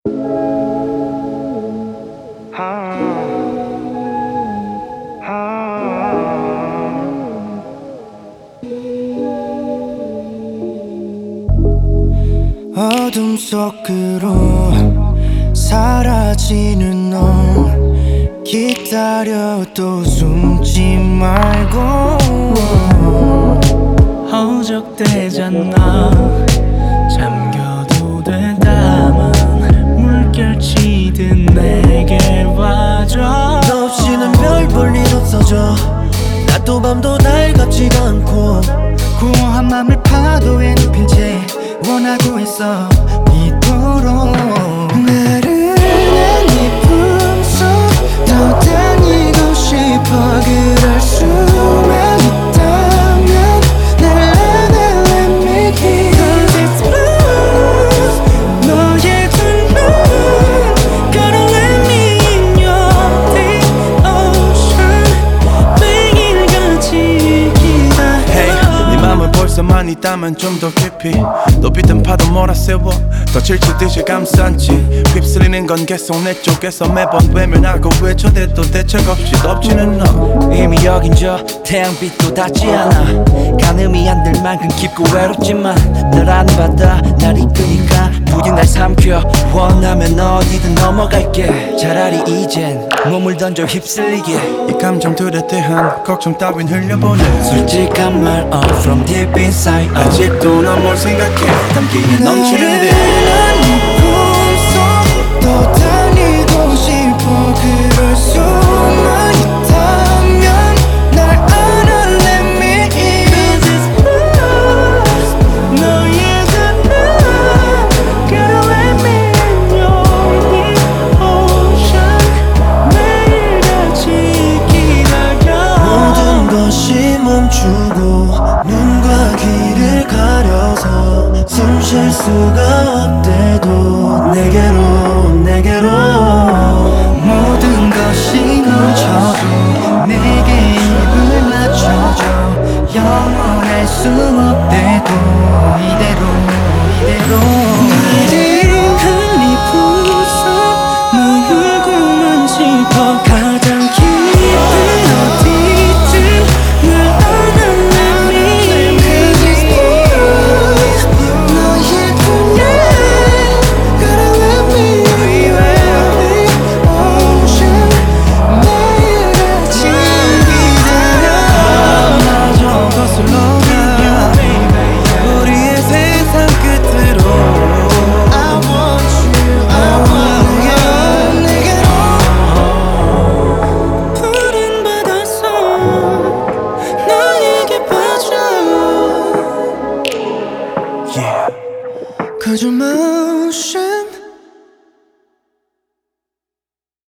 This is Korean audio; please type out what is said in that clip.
어둠 속으로 사라지는 널 기다려도 숨지 말고 허적대잖아. 잠겨도 되다만 물결치듯 내게 와줘. 너 없이는 별 볼 일 없어져. 낮도 밤도 날 같지가 않고 공허한 맘을 파도에 눕힌 채 원하고 있어 이토록. 나른한 네 품속 더 다니고 싶어. 그럴 수만 있다면 날 안아 let me in. Cause it's blue 너의 두 눈 Gotta let me in your deep ocean. 매일같이 기다려. Hey, 네 맘을 벌써만 있다면 좀 더 깊이 높이든 파도 몰아세워 더 질투듯이 감싼지 휩쓸리는 건 계속 내 쪽에서 매번 외면하고 외쳐대도 대책 없이 덮치는 너. 이미 여긴 저 태양빛도 닿지 않아. 가늠이 안 될 만큼 깊고 외롭지만 너라는 바다 날 이끄니까 부디 날 삼켜. 원하면 어디든 넘어갈게. 차라리 이젠 몸을 던져 휩쓸리게. 이 감정들에 대한 걱정 따윈 흘려보내. 솔직한 말 from deep inside. 아직도 넌 뭘 생각해. 담기에 넘치는데 나른한 네 품속 또 다니고 싶어. 그럴 수만 있다면 날 안아 let me in. Cause it's blue 너의 두 눈 Gotta let me in your deep ocean. 매일같이 기다려. 모든 것이 멈추고 눈과 귀를 가려서 숨 쉴 수가 없대도 내게로 모든 것이 멈춰도 내게 입을 맞춰줘. 영원할 수 없대도 이대로 나른한 네 품속 머물고만 싶어. 가장 깊은 어디든 날 안아 let me in. Cause it's blue 너의 두 눈 Gotta let me in your ocean. 매일같이 기다려. 마저 거슬러 가 우리의 세상 끝으로. I want you 내게로 푸른 바닷속 너에게 빠져. Yeah. Cause your motion